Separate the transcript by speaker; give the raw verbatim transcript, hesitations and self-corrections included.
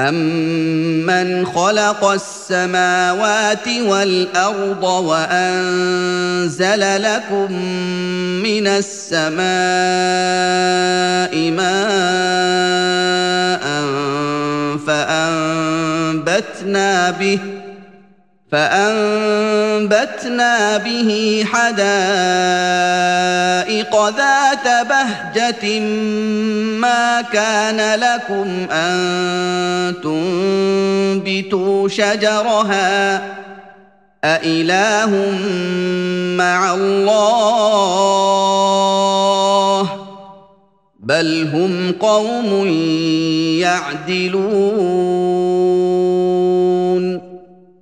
Speaker 1: أَمَّنْ خَلَقَ السَّمَاوَاتِ وَالْأَرْضَ وَأَنزَلَ لَكُم مِّنَ السَّمَاءِ مَاءً فَأَنبَتْنَا بِهِ فَأَنبَتْنَا بِهِ حَدَائِقَ ذَاتَ بَهْجَةٍ مَّا كَانَ لَكُمْ أَن تُنبِتُوا شَجَرَهَا أَإِلَٰهٌ مَّعَ اللَّهِ ۚ بَلْ هُمْ قَوْمٌ يَعْدِلُونَ